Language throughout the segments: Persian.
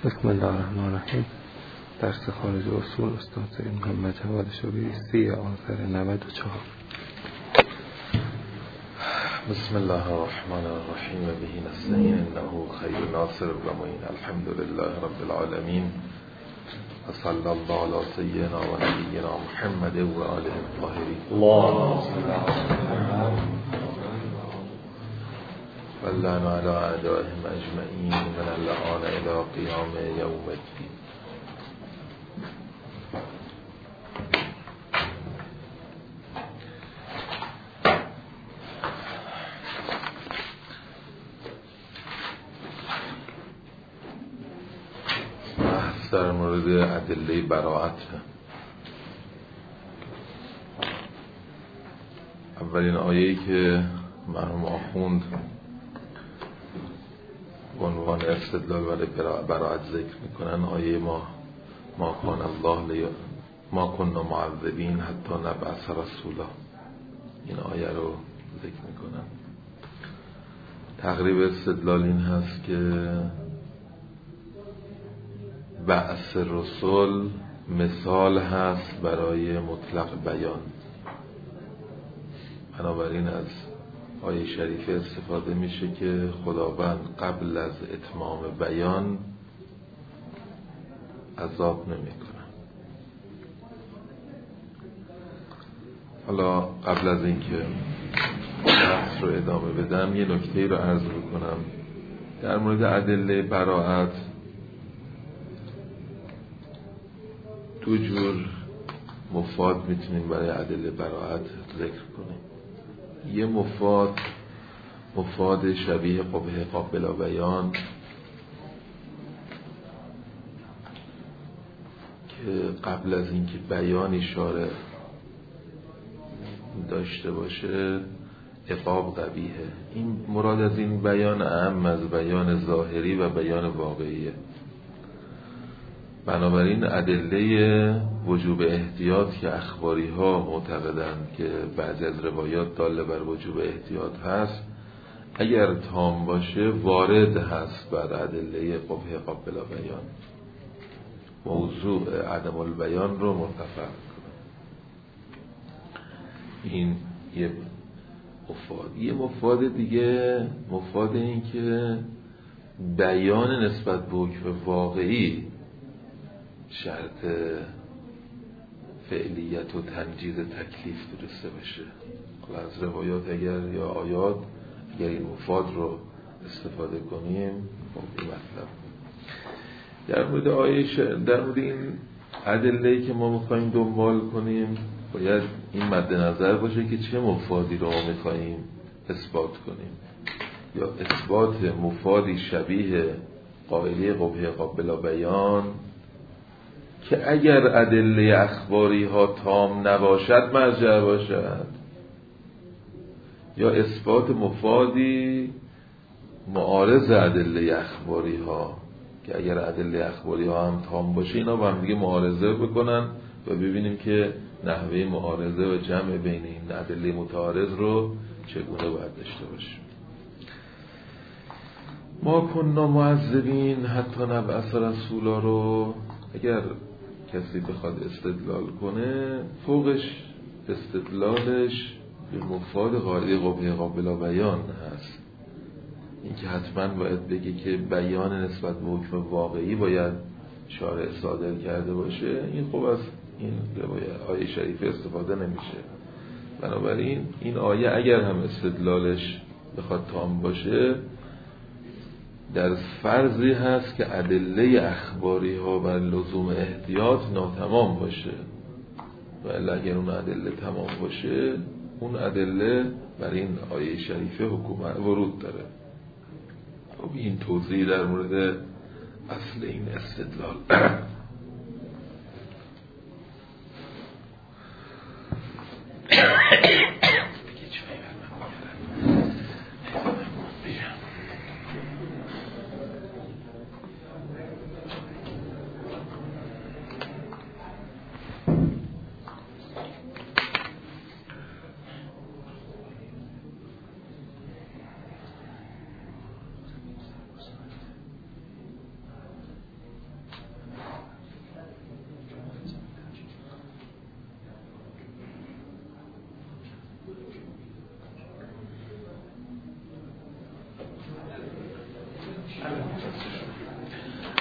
بسم الله الرحمن الرحیم. درس خارج اصول استاد سید محمد جواد شبیری 3 آذر 94. بسم الله الرحمن الرحیم و به نستعین انه خیر ناصر و معین. الحمد لله رب العالمین و صلی الله علی سیدنا و نبینا محمد و آله الطاهرین. اللهم صل علی واللعن على اعدائهم اجمعین من اللعان الى قیام یوم الدین. بحث در مورد ادله براءت. اولین آیه‌ای که مرحوم آخوند به عنوان استدلال برای براءت ذکر میکنن آیه ما کان الله ما کنا معذبین حتی نبعث رسولا. این آیه رو ذکر میکنن. تقریب استدلال این هست که بعث رسول مثال هست برای مطلق بیان. بنابراین از آیه شریفه استفاده میشه که خداوند قبل از اتمام بیان عذاب نمیکنه. حالا قبل از اینکه بحث رو ادامه بدم یه نکته رو عرض بکنم در مورد ادله براءت. دو جور مفاد میتونیم برای ادله براءت ذکر کنیم. یه مفاد شبیه قبه قابل بیان که قبل از اینکه بیان اشاره داشته باشه عقاب قبیحه. این مراد از این بیان اعم از بیان ظاهری و بیان واقعیه. بنابراین ادله وجوب احتیاط که اخباری ها معتقدند که بعضی از روایات داله بر وجوب احتیاط هست، اگر تام باشه وارد هست بر ادله قبه قابل بیان. موضوع عدم البیان رو مرتفع کنه. این یه مفاد. یه مفاد دیگه مفاد این که بیان نسبت به حکم واقعی شرط فعلیت و تنجیز تکلیف درسته بشه. از روایات اگر یا آیات اگر این مفاد رو استفاده کنیم این مطلب. در مورد این ادله‌ای که ما میخواییم دنبال کنیم باید این مد نظر باشه که چه مفادی رو ما میخواییم اثبات کنیم. یا اثبات مفادی شبیه قائله قبه قابل بیان که اگر ادله اخباری ها تام نباشد مرجع باشد، یا اثبات مفادی معارض ادله اخباری ها که اگر ادله اخباری ها هم تام باشه اینا با هم دیگه معارضه بکنن و ببینیم که نحوه معارضه و جمع بین این ادله متعارض رو چگونه باید داشته باشیم. ما کنا معذبین حتی نبعث رسولا رو اگر کسی بخواد استدلال کنه فوقش استدلالش به مفاد قاعده قبه قابل بیان هست. این که حتما باید بگه که بیان نسبت به حکم واقعی باید شارع صادر کرده باشه. این خب از این آیه شریفه استفاده نمیشه. بنابراین این آیه اگر هم استدلالش بخواد تام باشه در فرضی هست که ادله اخباری ها بر لزوم احتیاط ناتمام باشه، و اگر اون ادله تمام باشه اون ادله بر این آیه شریفه حکومت ورود داره. خب این توضیح در مورد اصل این استدلال.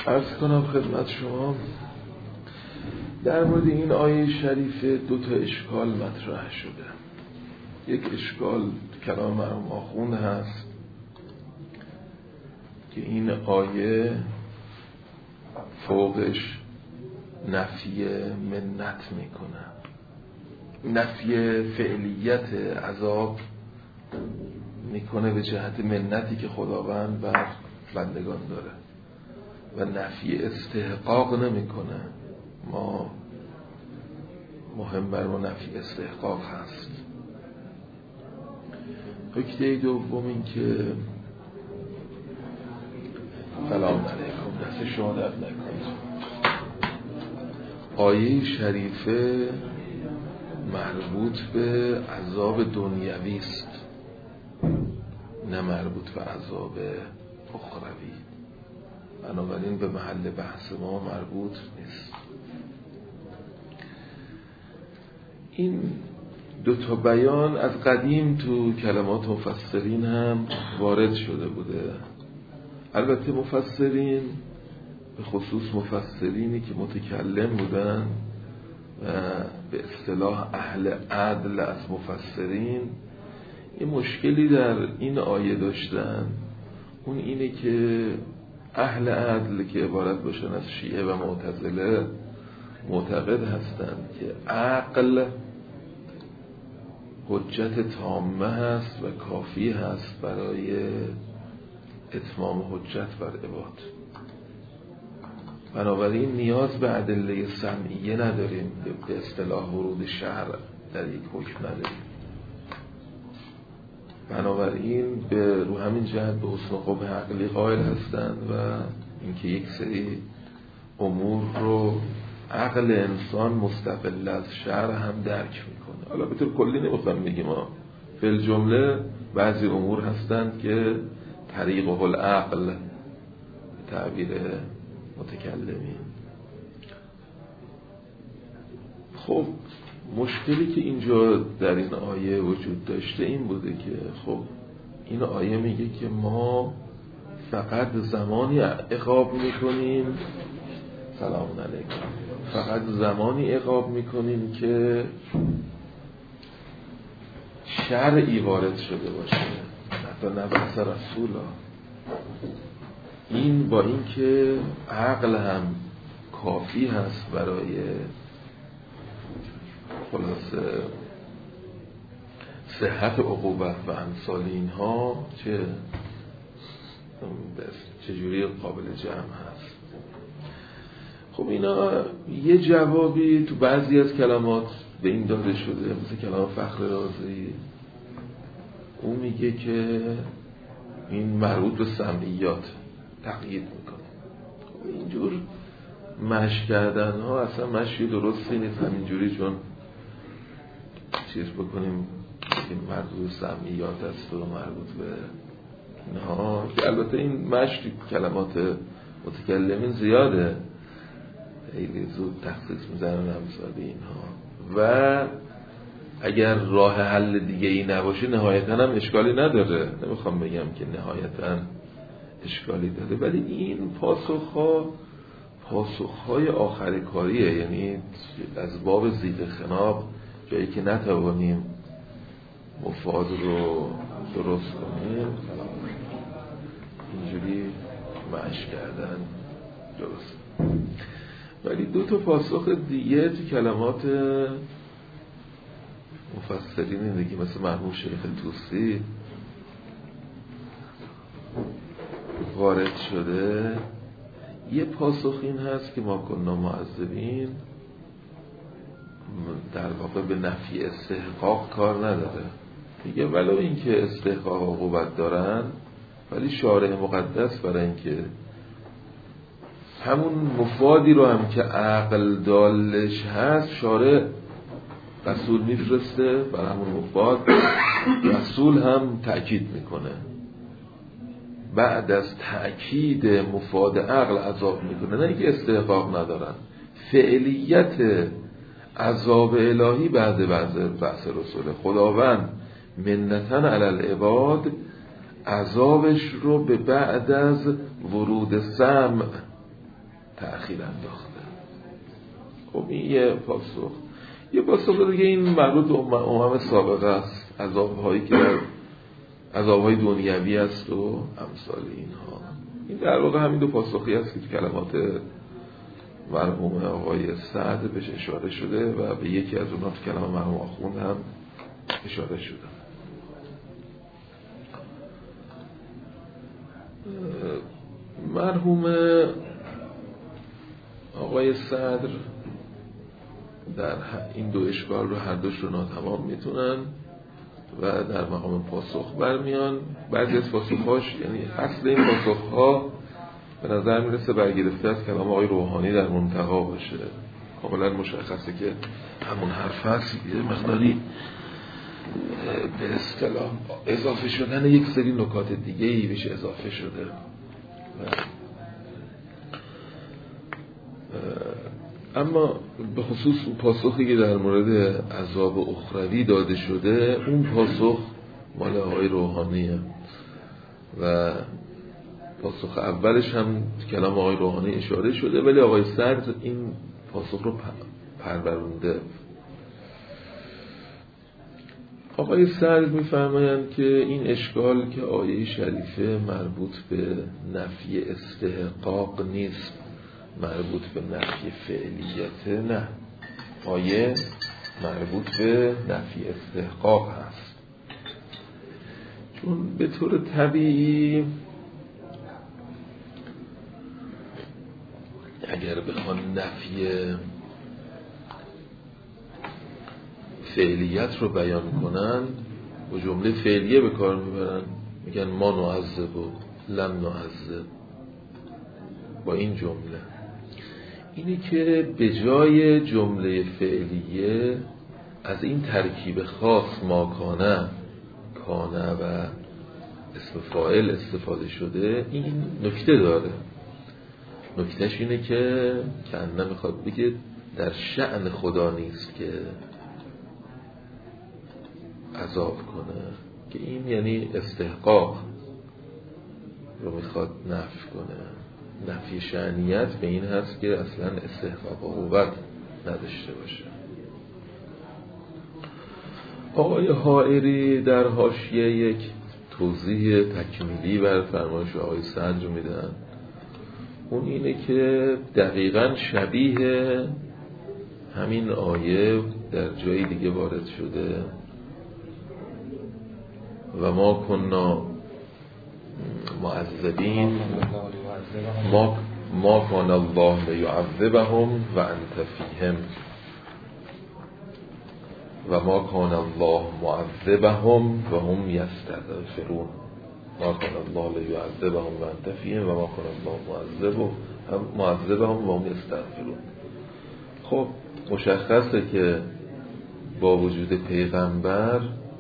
عرض کنم خدمت شما در مورد این آیه شریفه 2 اشکال مطرح شده. یک اشکال کلام مرحوم آخوند هست که این آیه فوقش نفی منت میکنه، نفی فعلیت عذاب میکنه به جهت منتی که خداوند بر بندگان داره و نفی استحقاق نمیکنه. ما مهم بر ما نفی استحقاق هست. نکته دوم این که سلام علیکم، دست شما درد نکنید. آیه شریفه مربوط به عذاب دنیوی است، نه مربوط به عذاب اخروی. بنابراین به محل بحث ما مربوط نیست. این 2 بیان از قدیم تو کلمات مفسرین هم وارد شده بوده. البته مفسرین به خصوص مفسرینی که متکلم بودن و به اصطلاح اهل عدل از مفسرین یه مشکلی در این آیه داشتن. اون اینه که اهل عدل که عبارت باشن از شیعه و معتزله معتقد هستند که عقل حجت تامه هست و کافی هست برای اتمام حجت بر عباد. بنابراین نیاز به ادله سمعیه نداریم، به اصطلاح ورود شرع در یک حکم نداریم. بنابراین به رو همین جهت به حسن قبح عقلی قائل هستند و اینکه یک سری امور رو عقل انسان مستقل از شرع هم درک میکنه. حالا به طور کلی نمیخوام بگیم، فی الجمله بعضی امور هستند که طریقه العقل به تعبیر متکلمین. خب مشکلی که اینجا در این آیه وجود داشته این بوده که خب این آیه میگه که ما فقط زمانی عقاب میکنیم، سلام علیکم، فقط زمانی عقاب میکنیم که شرعی وارد شده باشه، حتی نبعث رسولا. این با این که عقل هم کافی هست برای خلاصه صحت عقوبت و امثال اینها، چجوری قابل جمع هست. خب اینا یه جوابی تو بعضی از کلمات به این داده شده، مثل کلام فخر رازی. اون میگه که این مربوط به سمعیات تقیید میکنه. خب اینجور مشی کردن ها اصلا مشی درستی نیست. همینجوری چون چیز بکنیم این مربوط به سمعیات است و مربوط به اینها، که البته این مشی کلمات متکلمین زیاده، خیلی زود تخصیص میزنن امثال اینها. و اگر راه حل دیگه ای نباشه نهایتا هم اشکالی نداره، نمیخوام بگم که نهایتا اشکالی داره، ولی این پاسخهای آخر کاریه. یعنی از باب زیغ خناب، جایی که نتوانیم مفاد رو درست کنیم، اینجوری مشی کردن درست. ولی 2 پاسخ دیگه تو کلمات مفسرین دیگه مثل مرحوم شیخ توسی وارد شده. یه پاسخ این هست که ما کنا معذبین در واقع به نفی استحقاق کار نداره. میگه ولو این که استحقاق عقوبت دارن، ولی شارع مقدس برای این که همون مفادی رو هم که عقل دالش هست، شارع رسول میفرسته بر همون مفاد، رسول هم تأکید میکنه، بعد از تأکید مفاد عقل عذاب میکنه. نه اینکه استحقاق ندارن، فعلیت عذاب الهی بعد بعث رسول خداوند منتن علی العباد عذابش رو به بعد از ورود سمع تأخیر انداخته. خب این یه پاسخ دیگه این مربوط به امم سابقه است، عذاب‌هایی که در عذاب‌های دنیوی است و امثال اینها. این در واقع همین دو پاسخی است که تو کلمات مرحوم آقای سعد بهش اشاره شده و به یکی از اونها تو کلام مرحوم آخوند هم اشاره شده. مرحوم آقای صدر در این دو اشکال رو هر دوش رو ناتمام میتونن و در مقام پاسخ برمیان. بعضی از پاسخهاش، یعنی اصل این پاسخها به نظر میرسه برگرفته از کلام آقای روحانی در منتقا باشه. کاملا مشخصه که همون حرف هست، یه مقداری به اصطلاح اضافه شدن یک سری نکات دیگه ای بهش اضافه شده. اما به خصوص پاسخی که در مورد عذاب اخروی داده شده، اون پاسخ مال آقای روحانیه و پاسخ اولش هم کلام آقای روحانی اشاره شده، ولی آقای صدر این پاسخ رو پرورونده. آقای صدر می‌فرمایند که این اشکال که آیه شریفه مربوط به نفی استحقاق نیست، مربوط به نفی فعلیت، نه، آیه مربوط به نفی استحقاق هست. چون به طور طبیعی اگر بخوان نفی فعلیت رو بیان کنن و جمله فعلیه به کار میبرن، میگن ما نعذب و لم نعذب. با این جمله اینی که به جای جمله فعلیه از این ترکیب خاص ما کانه و اسم فاعل استفاده شده، این نکته داره. نکتهش اینه که کنه میخواد بگه در شأن خدا نیست که عذاب کنه، که این یعنی استحقاق رو میخواد نفی کنه. نفی شأنیت به این هست که اصلا استحقاق عقوبت نداشته باشه. آقای حائری در حاشیه یک توضیح تکمیلی بر فرمایش آقای صدر میدن. اون اینه که دقیقاً شبیه همین آیه در جای دیگه وارد شده و ما کنا معذبین ما کان الله لیعذبهم و انت فیهم و ما کان الله معذبهم و هم یستغفرون. ما کان الله لیعذبهم و انت فیهم و ما کان الله معذبهم و هم یستغفرون. خب مشخصه که با وجود پیغمبر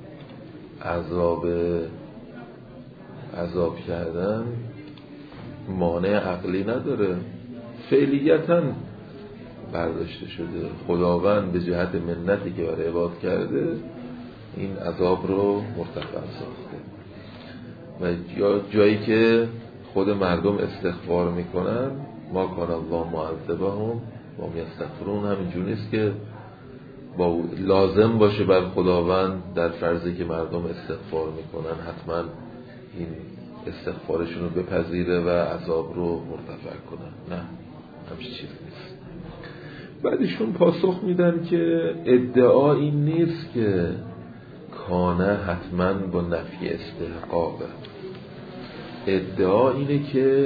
عذاب کردن مانع عقلی نداره، فعلیتاً برداشته شده. خداوند به جهت منتی که برای عباد کرده این عذاب رو مرتفع ساخته و جایی که خود مردم استغفار میکنن ما کان الله معذبهم و هم یستغفرون، همینجور نیست که با لازم باشه بر خداوند در فرضی که مردم استغفار میکنن حتما این استغفارشون رو بپذیره و عذاب رو مرتفع کنن. نه، همچین چیزی نیست. بعدشون پاسخ میدن که ادعا این نیست که کانه حتما با نفی استحقاقه. ادعا اینه که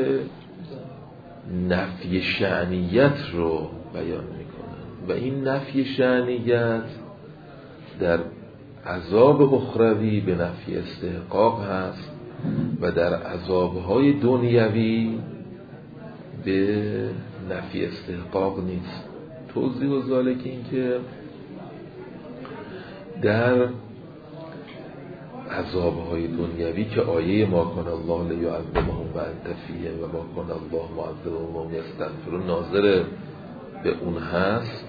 نفی شأنیت رو بیان میکنن و این نفی شأنیت در عذاب اخروی به نفی استحقاق هست و در عذابهای دنیوی به نفی استحقاق نیست. توضیح و ذالک این که در عذابهای دنیوی که آیه ما کان الله لیعذبهم و انت فیهم و ما کان الله معذبهم و هم یستغفرون ناظر به اون هست،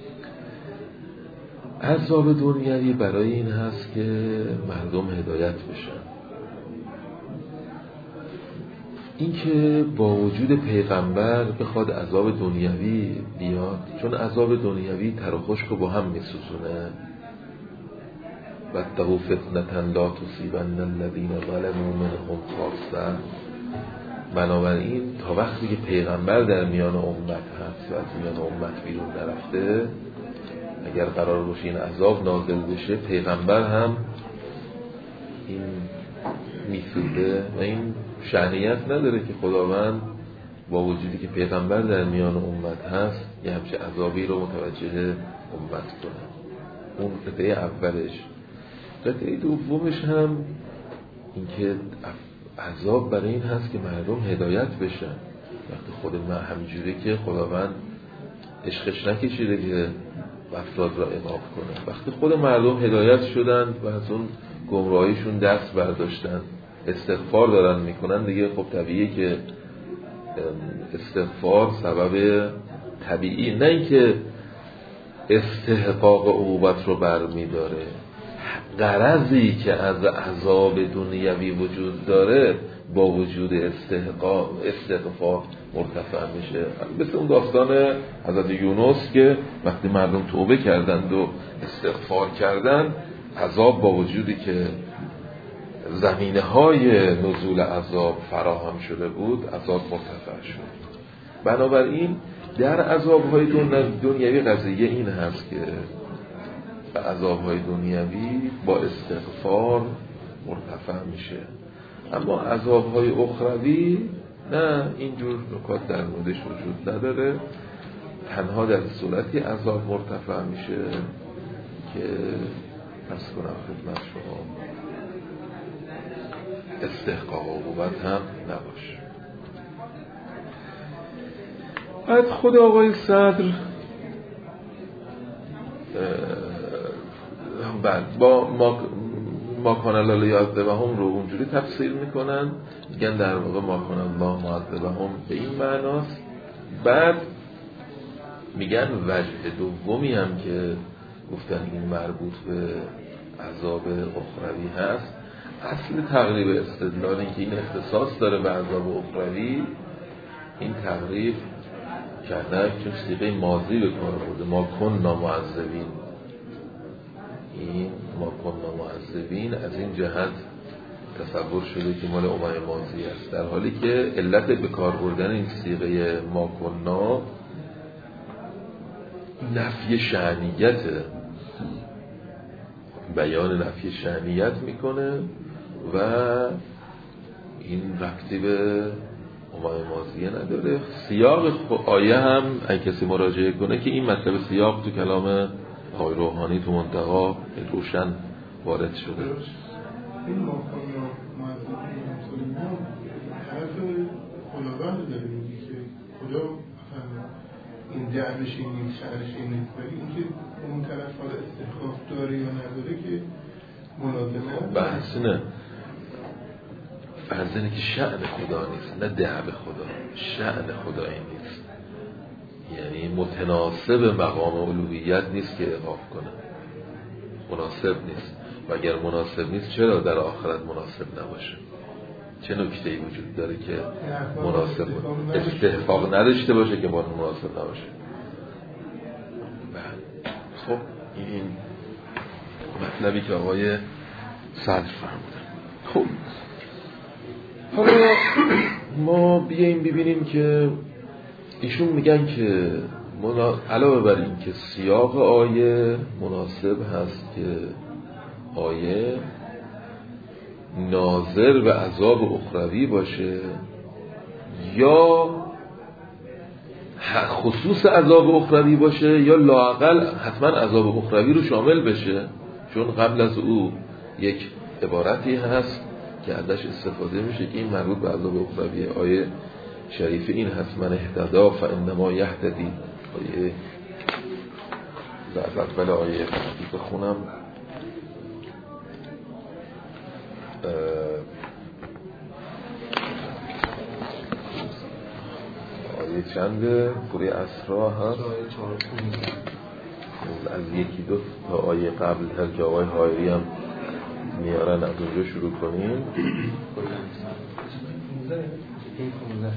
عذاب دنیوی برای این هست که مردم هدایت بشن این که با وجود پیغمبر بخواد عذاب دنیوی بیاد، چون عذاب دنیوی تر و خشک رو با هم میسوزونه. واتقوا فتنة لا تصیبن الذین ظلموا منهم خاصة. بنابراین تا وقتی که پیغمبر در میان امت هست و از میان امت بیرون نرفته، اگر قرار باشه این عذاب نازل بشه، پیغمبر هم این میسوزه و این شأنیت نداره که خداوند با وجودی که پیغمبر در میان امت هست یه همچه عذابی رو متوجه امت کنه. اون قطعه اولش. قطعه دومش هم این که عذاب برای این هست که مردم هدایت بشن. وقتی خود من همینجوری که خداوند عشقش نکشیده که افراد را عقاب کنه، وقتی خود مردم هدایت شدن و از اون گمراهیشون دست برداشتن، استغفار دارن میکنن دیگه، خب طبیعیه که استغفار سبب طبیعی، نه اینکه استحقاق عقوبت رو برمیداره. غرضی که از عذاب دنیوی وجود داره با وجود استغفار مرتفع میشه. مثل اون داستان حضرت یونس که وقتی مردم توبه کردند و استغفار کردند، عذاب با وجودی که زمینه های نزول عذاب فراهم شده بود، عذاب مرتفع شد. بنابراین در عذاب های دنیوی قضیه این هست که عذاب های دنیوی با استغفار مرتفع میشه، اما عذاب های اخروی نه، اینجور نکات در موردش وجود نداره. تنها در صورتی عذاب مرتفع میشه که پس کنم خدمت شما استحقاق عقوبت هم نباشه. بعد خود آقای صدر با ما کان الله لیعذبهم رو اونجوری تفسیر میکنن، میگن در واقع ما کان الله معذبهم به این معناست. بعد میگن وجه دومی هم که گفتن این مربوط به عذاب اخروی هست، اصل تقریب استدلال این که این اختصاص داره به عذاب اخروی، این تقریب کردن چون صیغه ماضی به کار برده، ما کنا معذبین. این ما کنا معذبین از این جهت تصور شده که مال امم ماضی است، در حالی که علت به کار بردن این صیغه ما کنا نفی شأنیت، بیان نفی شأنیت میکنه و این ربطی به امم ماضیه نداره. سیاق آیه هم اگه کسی مراجعه کنه که این مطلب سیاق تو کلام آقای روحانی تو منتقا روشن وارد شده. این ماکانا معذبین مسلمان طرف خداوند داره میگی که خدا این جعلش این نیست، شعرش این نیست، ولی اینکه اون طرف حالا استخلاف داره یا نداره که مناظمه بحث نه. فرض اینه که شأن خدا نیست، نه دعو خدا، شأن خدا این نیست، یعنی متناسب مقام الوهیت نیست که عقاب کنه، مناسب نیست. و اگر مناسب نیست چرا در آخرت مناسب نباشه؟ چه نکته‌ای وجود داره که مناسب استحقاق نداشته باشه که با مناسب نباشه؟ خب این مطلبی که آقای صدر فرمودن. خب حالا ما بیاییم ببینیم که ایشون میگن که علاوه بر این که سیاق آیه مناسب هست که آیه ناظر به عذاب اخروی باشه یا خصوص عذاب اخروی باشه یا لااقل حتما عذاب اخروی رو شامل بشه، چون قبل از او یک عبارتی هست که ازش استفاده میشه که این مربوط به عذاب اخروی. آیه شریف این هست من اهتدا فانما یهتدی. آیه از اول آیه بخونم، آیه چنده؟ سوره اسراء هست، از یکی دو تا آیه قبل تر جاوای هایری هم میارن، از اونجا شروع کنیم. این 15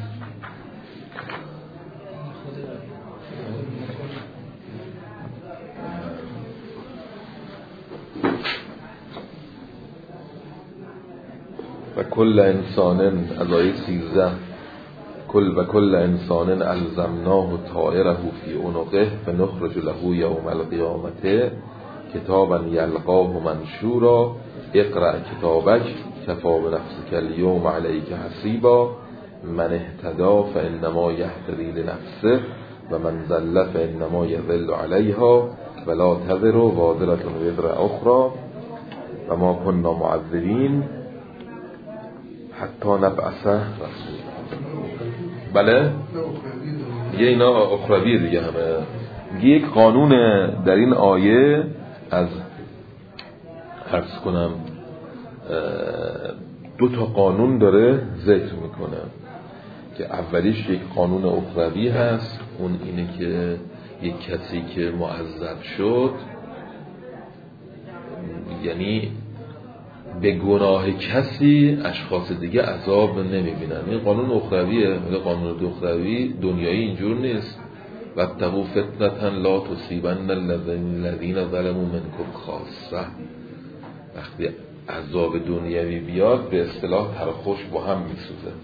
و کل انسان از آیه 13 کل انسان الزمناه طائره فی عنقه فنخرج له یوم القیامة کتابا یلقاه منشورا اقرأ کتابک کفی بنفسک اليوم علیک حسیبا من اهتدی فانما یهتدی لنفسه و من ضل فانما یضل علیها ولا تزر وازرة وزر اخرى و ما کنا معذبین حتی نبعث رسول. بله میگه اینا اخروی دیگه همه. میگه یک قانون در این آیه از عرض کنم 2 قانون داره ذکر میکنه که اولیش یک قانون اخروی هست، اون اینه که یک کسی که معذب شد یعنی به گناه کسی اشخاص دیگه عذاب نمیبینن. این قانون اخرویه. قانون اخروی دنیایی اینجور نیست. واتقوا فتنة لا تصیبن الذین ظلموا منکم خاصه. وقتی عذاب دنیوی بیاد به اصطلاح ترخوش با هم میسوزه.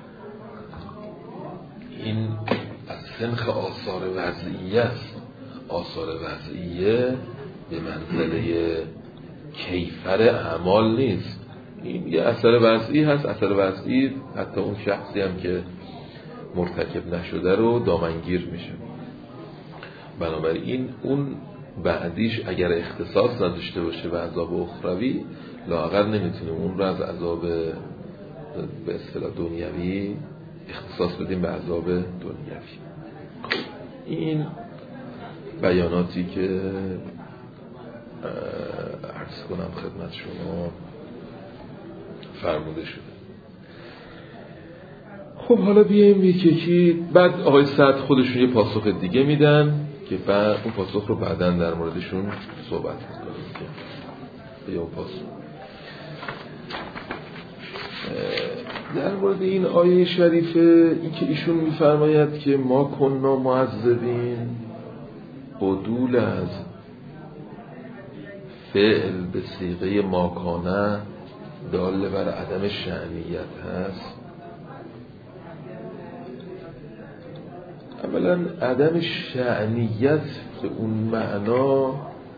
این از سنخ آثار وضعیه است. آثار وضعیه به منزله کیفر اعمال نیست. این یه اثر وضعی هست. اثر وضعی حتی اون شخصی هم که مرتکب نشده رو دامنگیر میشه. بنابراین اون بعدیش اگر اختصاص نداشته باشه به عذاب اخروی، لااقل نمیتونیم اون رو از عذاب به اصطلاح دنیوی اختصاص بدیم به عذاب دنیوی. این بیاناتی که عرض کنم خدمت شما فرموده شده. خب حالا بیاییم یکی بعد آقای سعد خودشون یه پاسخ دیگه میدن که بعد اون پاسخ رو بعداً در موردشون صحبت میکنیم که اون پاسخ در مورد این آیه شریفه این که ایشون میفرماید که ما کنا معذبین عدول از فعل به صیغه ماکانه دال بر عدم شأنیت هست. اولا عدم شأنیت به اون معنا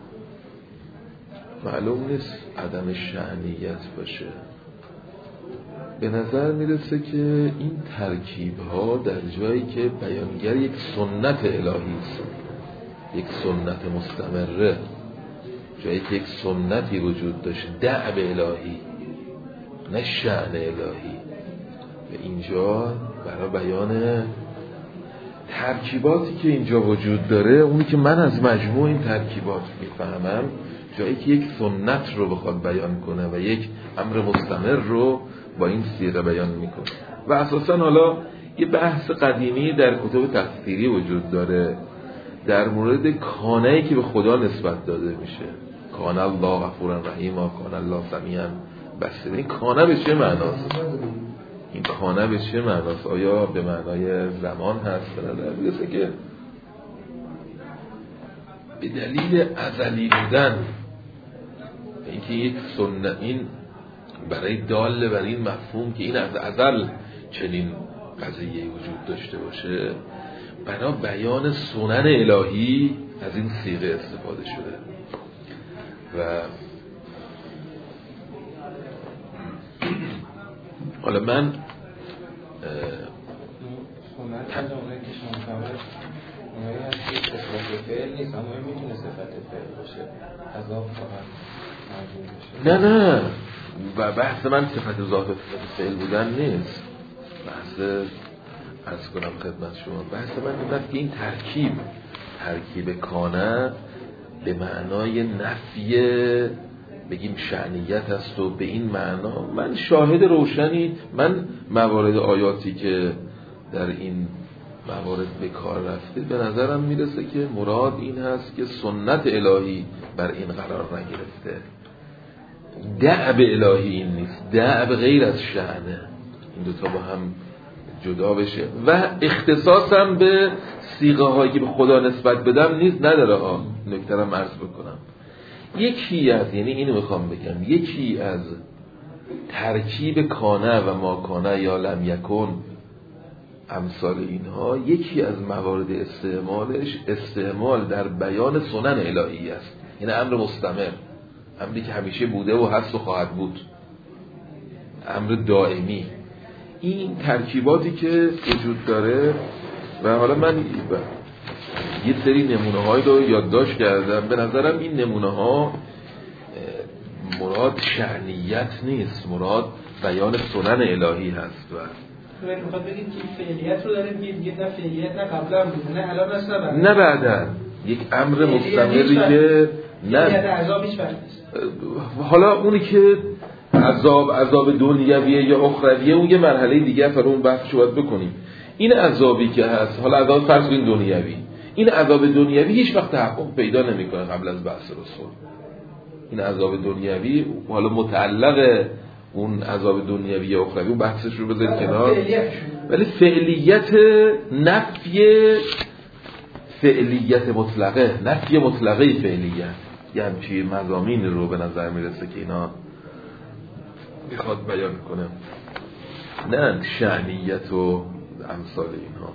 معلوم نیست عدم شأنیت باشه. به نظر میرسه که این ترکیب ها در جایی که بیانگر یک سنت الهی است، یک سنت مستمره، جایی که یک سنتی وجود داشت، دعب الهی نه شأن الهی، و اینجا برای بیان ترکیباتی که اینجا وجود داره، اونی که من از مجموع این ترکیبات میفهمم، جایی که یک سنت رو بخواد بیان کنه و یک امر مستمر رو با این صیغه بیان میکنه. و اساسا حالا یه بحث قدیمی در کتب تفسیری وجود داره در مورد کانه‌ای که به خدا نسبت داده میشه. کان الله غفورا رحیما، کان الله سمیعا بصیر. این کانه به چه معناست؟ این کانه به چه معناست؟ آیا به معنای زمان هست؟ میگه که به دلیل ازلی بودن، اینکه یک سنت، این برای دال بر این مفهوم که این از ازل چنین قضیه‌ای وجود داشته باشه، برای بیان سنن الهی از این صیغه استفاده شده. و حالا من سنت جمله که شما فرمایید اونایی هست که صفت فعل نیست، اما میتونه صفت فعل باشه، عذاب فقط موجود باشه. نه و بحث من صفت ذات فعل بودن نیست. بحث عرض کنم خدمت شما، بحث من این است که این ترکیب کانه به معنای نفی بگیم شأنیت است و به این معنا من شاهد روشنی، من موارد آیاتی که در این موارد به کار رفته به نظرم میرسه که مراد این هست که سنت الهی بر این قرار نگرفته، دعب الهی این نیست، دعب غیر از شأنه. این دوتا با هم جدا بشه و اختصاصم به صیغه هایی که به خدا نسبت بدم نیز نداره. نکته رو عرض بکنم، یکی از، یعنی اینو میخوام بگم، یکی از ترکیب کانه و ما کانه یا لم یکن امثال اینها، یکی از موارد استعمالش استعمال در بیان سنن الهی است، یعنی امر مستمر، امری که همیشه بوده و هست و خواهد بود، امر دائمی. این ترکیباتی که وجود داره و حالا من یه سری نمونه هایی رو یادداشت کردم. به نظرم این نمونه ها مراد شأنیت نیست، مراد بیان سنن الهی هست. و میخواد بگید که فعلیت رو داره میگه، نه فعلیت نه قبلا بود، نه الان هست نه بعدا، یک امر مستمری که نه عذاب هیچ وقت نیست. حالا اونی که عذاب دنیویه یا اخرویه اون یه مرحله دیگه است، اون بحثشو باید بکنیم. این عذابی که هست، حالا عذاب فرض کنید دنیوی، این عذاب دنیوی هیچ وقت تحقق پیدا نمیکنه قبل از بعث رسول. این عذاب دنیوی حالا متعلق اون عذاب دنیوی یا اخروی اون بحثش رو بذارید کنار، ولی فعلیت فعلیت مطلقه، نفی مطلقه فعلیت، یه همچین مضامین رو به نظر میرسه که اینا میخواد بیان کنه، نه شأنیت و امثال اینها.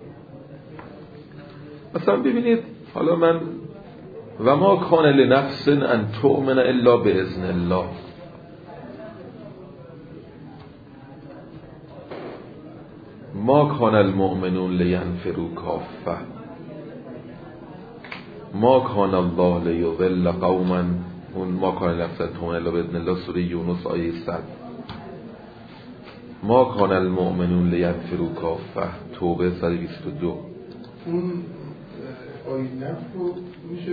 مثلا ببینید، حالا من و ما کان لنفس ان تؤمن الا باذن الله، ما کان المؤمنون لینفروا کافه، ما کان الله لیضل قوما، اون ما کان لنفس ان تؤمن الا باذن الله سوره یونس آیه 100. ما کان المؤمنون لینفروا کافه، توبه 122. اون آیه نفر میشه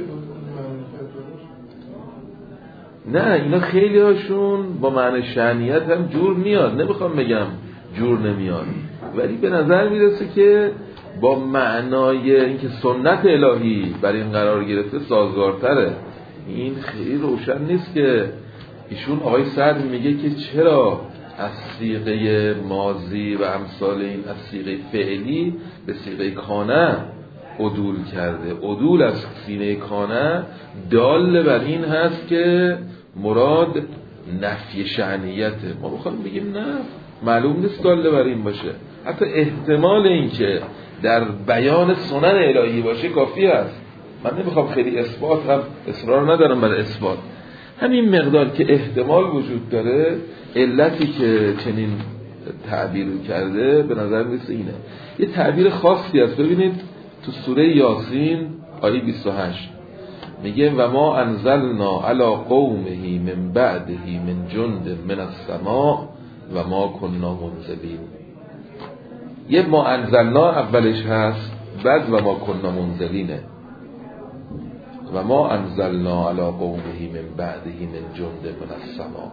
نه، اینا خیلی هاشون با معنی شأنیت هم جور میاد، نمیخوام بگم جور نمیاد، ولی به نظر میرسه که با معنای اینکه سنت الهی بر این قرار گرفته سازگارتره. این خیلی روشن نیست که ایشون آقای سعد میگه که چرا از صیغه ماضی و امثال این از صیغه فعلی به صیغه کانه عدول کرده. عدول از سینه کانه دال بر این هست که مراد نفی شأنیته. ما میخوایم بگیم نه، معلوم نیست دال بر این باشه، حتی احتمال این که در بیان سنن الهی باشه کافی است. من نمیخوام خیلی اثبات، هم اصرار ندارم بر اثبات، همین مقدار که احتمال وجود داره، علتی که چنین تعبیر کرده به نظر میرسه اینه. یه تعبیر خاصی است، ببینید تو سوره یاسین آیه 28 میگه و ما انزلنا علی قومه من بعده من جند من السماء و ما کننا منزلین. یه ما انزلنا اولش هست، بعد و ما کننا منزلینه. و ما انزلنا علی قومه من بعده من جند من السماء،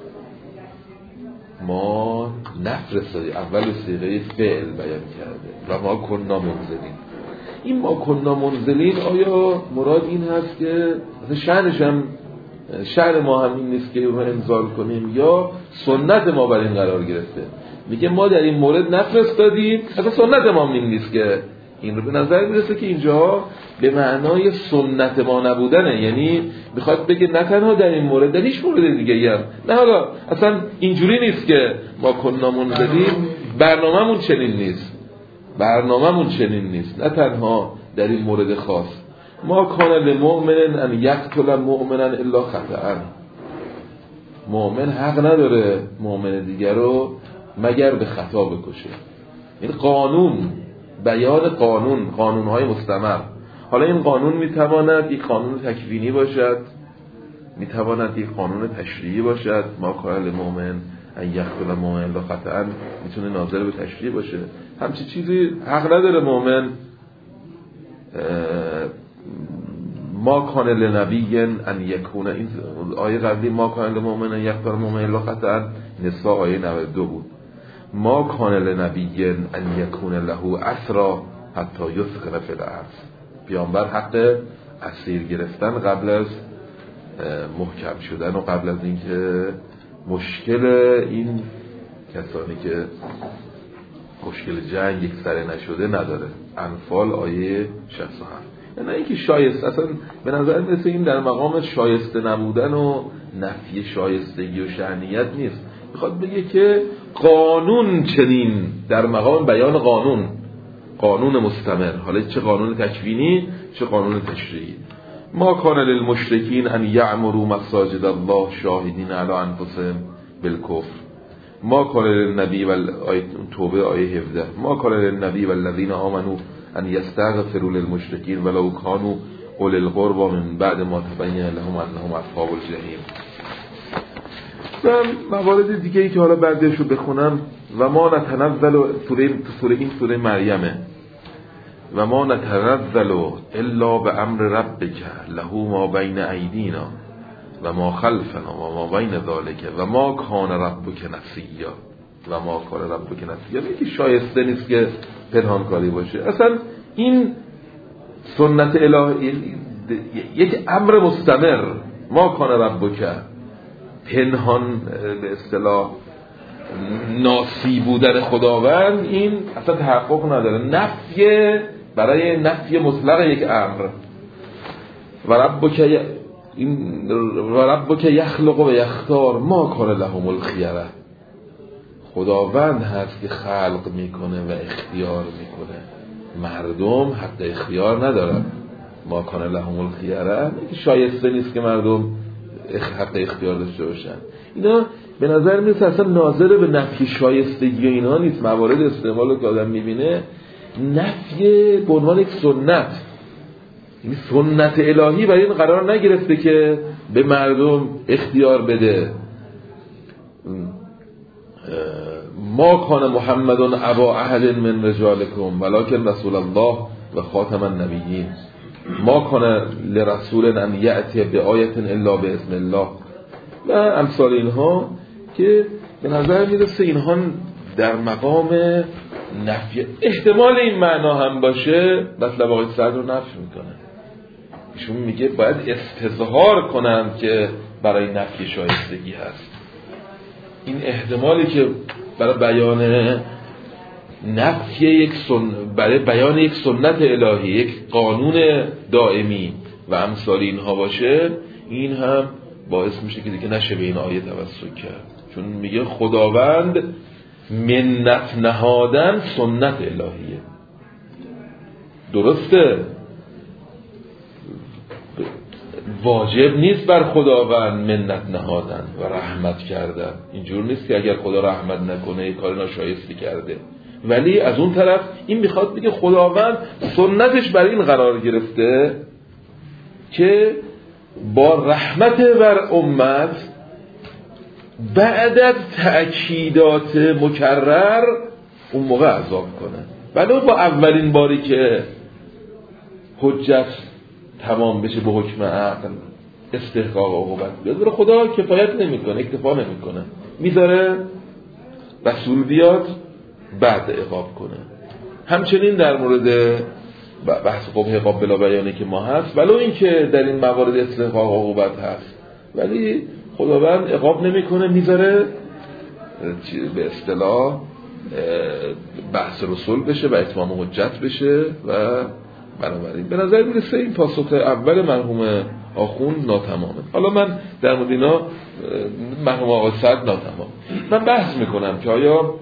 ما نفرستادیم، اول صیغه فعل بیان کرده و ما کننا منزلین. این ما کننا منزلین آیا مراد این هست که شأنش هم شأن ما هم این نیست که رو انزال کنیم، یا سنت ما بر این قرار گرفته؟ میگه ما در این مورد نفرستادیم، اصلا سنت ما این نیست که این رو. به نظر میرسه که اینجا به معنای سنت ما نبودنه، یعنی میخواد بگه نه تنها در این مورد، در هیچ مورد دیگه هم نه، حالا اصلا اینجوری نیست که ما کننا منزلین، برنامه‌مون چنین نیست، نه تنها در این مورد خاص. ما کان للمؤمن ان یقتل مؤمنا الا خطأ، مؤمن حق نداره مؤمن دیگر رو مگر به خطا بکشه. این قانون، بیان قانون‌های مستمر. حالا این قانون میتواند یک قانون تکوینی باشد، میتواند یک قانون تشریعی باشد. ما کان للمؤمن ان یقتل مؤمنا الا خطأ میتونه ناظر به تشریع باشه. همچین چیزی حق نداره مؤمن. ما کان لنبی ان یکون، این آیه قبلی ما کان للمؤمن ان یقتل مؤمنا الا خطأ نساء آیه 92 بود. ما کان لنبی ان یکون له اسری حتی یثخن فی الارض، پیامبر حق اسیر گرفتن قبل از محکم شدن و قبل از اینکه مشکل این کسانی که مشکل جنگ یک سره نشده نداره. انفال آیه 67. یعنی اینکه شایسته، اصلا به نظر مثل این در مقام شایسته نبودن و نفی شایستگی و شأنیت نیست. میخواد بگه که قانون چنین در مقام بیان قانون مستمر، حالا چه قانون تکوینی چه قانون تشریعی. ما کان للمشرکین ان یعمروا مساجد الله شاهدین علی انفسهم بالکفر. ما کان للنبی توبه آیه 17. ما کان للنبی والذین آمنوا ان یستغفروا للمشرکین ولو کانوا اولی القربى من بعد ما تبین لهم انهم اصحاب الجحیم. و موارد دیگه ای که حالا بعدش رو بخونم. و ما نتنزل سوره مریمه. و ما نتنزل الا بامر ربک له ما بین ایدینا و ما خلفنا و ما بین ذالک و ما کان ربک نسیا. و ما کان ربک نسیا یعنی که شایسته نیست که پنهان کاری باشه. اصلا این سنت الهی یک امر مستمر. ما کان ربک پنهان به اصطلاح ناسی بودن خداوند، این اصلا تحقق نداره. نفی برای نفی مطلق یک امر. و ربک یخلق و یختار ما کان لهم الخیره. خداوند هست که خلق میکنه و اختیار میکنه، مردم حتی اختیار ندارن. ما کان لهم الخیره که شایسته نیست که مردم حق اختیار داشته باشن. اینا به نظر میاد اصلا ناظر به نفی شایستگی اینها نیست. موارد استعمال که آدم میبینه نفی به عنوان یک سنت، این سنت الهی برای این قرار نگرفته که به مردم اختیار بده. ما کان محمد ابا احد من رجالکم ولکن رسول الله و خاتم النبیین. ما کان لرسول ان یأتی بآیة الا باذن الله و امثال اینها که به نظر میرسه اینها در مقام نفی. احتمال این معنا هم باشه مطلب آقای سعد رو نفی میکنه. ایشون میگه باید استظهار کنند که برای نفی شایستگی هست. این احتمالی که برای بیان نفی برای بیان یک سنت الهی، یک قانون دائمی و امثال اینها باشه، این هم باعث میشه که دیگه نشه به این آیه توسل کرد. چون میگه خداوند منت نهادن سنت الهیه. درسته واجب نیست بر خداوند منت نهادن و رحمت کردن. اینجور نیست که اگر خدا رحمت نکنه یک کار ناشایسته کرده، ولی از اون طرف این میخواد بگه خداوند سنتش برای این قرار گرفته که با رحمت بر امت بعد از تأکیدات مکرر اون موقع عذاب کنه. ولو با اولین باری که حجت تمام بشه به حکم عقل استحقاق عقوبت بیاد، خدا کفایت نمیکنه، اکتفا نمیکنه، میذاره رسول بیاد بعد عقاب کنه. همچنین در مورد بحث قبح عقاب بلا بیانه که ما هست، ولو این که در این موارد استحقاق عقوبت هست، ولی خداوند عقاب نمیکنه، میذاره به اصطلاح بحث رسول بشه و اتمام حجت بشه. و بنابراین به نظر میرسه این پاسخ اول مرحوم آخوند ناتمامه. حالا من در مورد اینا مرحوم آقای سعد ناتمام من بحث میکنم که آیا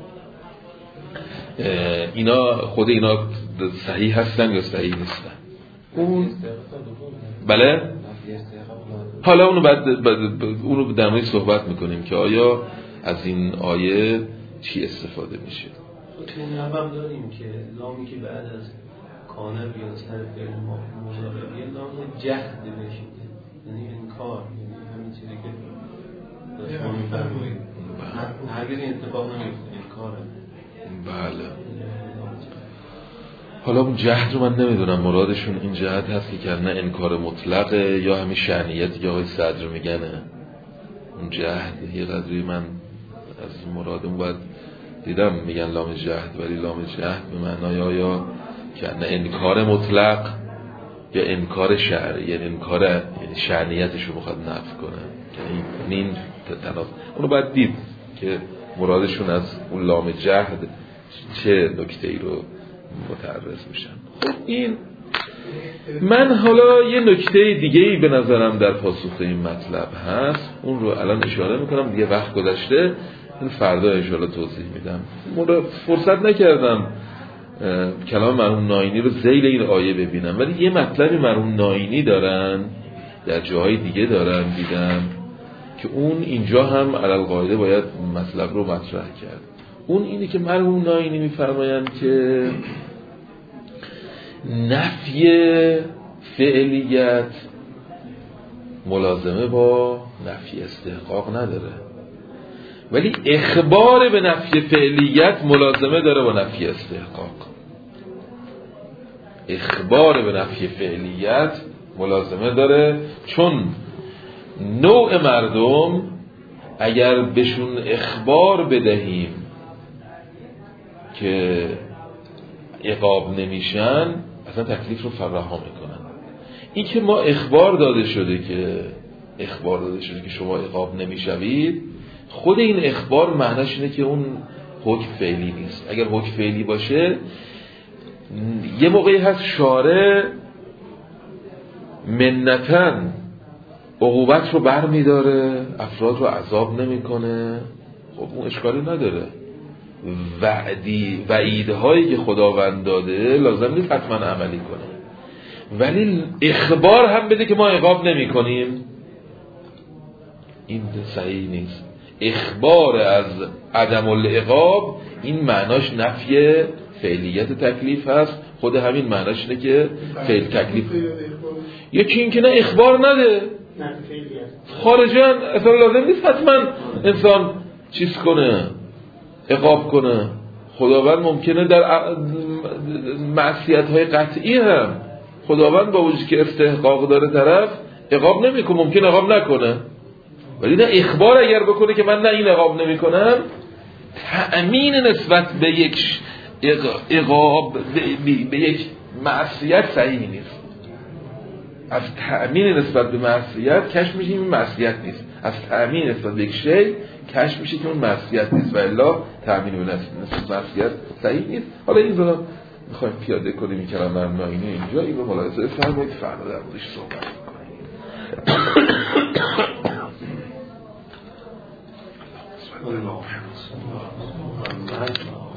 خود اینا صحیح هستن یا صحیح نیستن. اون بله حالا اونو اونو در مورد صحبت میکنیم که آیا از این آیه چی استفاده میشه. تو هم داریم که لامی که بعد از کانه بیاد سر فعل مضارع بیاد لام جهد بشه، یعنی انکار، یعنی همین چیزی که شما میفرمایید هرگز این اتفاق نمیفته، انکاره. بله حالا اون جهد رو من نمیدونم مرادشون این جهد هست که کرنه انکار مطلقه یا همین شأنیتی که آقای صدر میگنه. اون جهد یه قدری من از مرادم باید دیدم میگن لام جهد، ولی لام جهد به معنای آیا کرنه انکار مطلق یا انکار شعر، یعنی انکار یعنی شأنیتش رو میخواد نفی کنه. یعنی این تناف اونو باید دید که مرادشون از اون لام جهد چه نکته‌ای رو متعرض میشن. خب این من حالا یه نکته دیگه‌ای به نظرم در پاسخ این مطلب هست، اون رو الان اشاره میکنم، دیگه وقت گذشته، این فردا انشاءالله توضیح میدم. فرصت نکردم کلام مرحوم ناینی رو ذیل این آیه ببینم، ولی یه مطلبی مرحوم ناینی دارن در جاهای دیگه دارن دیدم که اون اینجا هم علالقاعده باید مطلب رو مطرح کرد. اون اینه که مرحوم ناینی میفرمایند که نفی فعلیت ملازمه با نفی استحقاق نداره، ولی اخبار به نفی فعلیت ملازمه داره با نفی استحقاق. اخبار به نفی فعلیت ملازمه داره، چون نوع مردم اگر بهشون اخبار بدهیم که عقاب نمیشن اصلا تکلیف رو فرها میکنن. این که ما اخبار داده شده که شما عقاب نمیشوید، خود این اخبار معناش اینه که اون حکم فعلی نیست. اگر حکم فعلی باشه یه موقعی هست شارع منتن عقوبت رو بر میداره، افراد رو عذاب نمیکنه، خب اون اشکالی نداره. وعیدهایی که خداوند داده لازم نیست حتما عملی کنه، ولی اخبار هم بده که ما عقاب نمی کنیم، این صحیح نیست. اخبار از عدم العقاب این معناش نفی فعلیت تکلیف هست، خود همین معناش اینه که فعل تکلیف. یکی این که نه اخبار نده خارجان اصلا لازم نیست حتما انسان چیز کنه، عقاب کنه. خداوند ممکنه در معصیت‌های قطعی هم خداوند با وجود که استحقاق داره طرف عقاب نمیکنه، ممکن عقاب نکنه، ولی نه اخبار اگر بکنه که من نه این عقاب نمیکنم، تأمین نسبت به یک عقاب به یک معصیت صحیح نیست. از تأمین نسبت به معصیت کشف میشه این معصیت نیست، از تأمین نسبت به یک شی کشف میشه که اون معصیت نیست، و الا تأمین نسبت به معصیت صحیح نیست. حالا این رو میخوایم پیاده کنیم، این کلام ناینی اینجا، این رو ملاحظه فرمایید، فردا در موردش صحبت می‌کنیم.